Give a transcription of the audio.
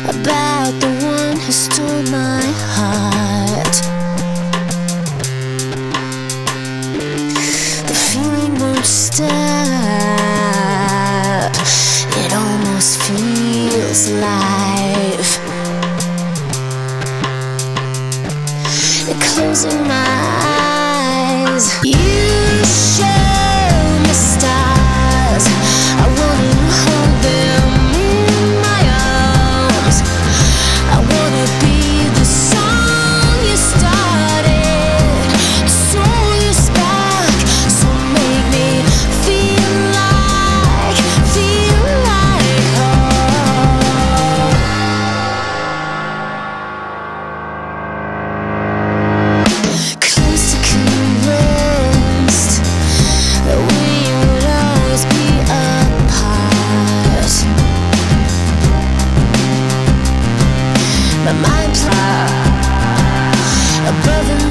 about the one who stole my heart. The feeling won't stop. It almost feels alive. Closing my eyes, you show me stars. I wanna hold them in my arms. I wanna be the song you started, so you spark, so make me feel like home. Close to convinced that we would always be apart. My mind's above and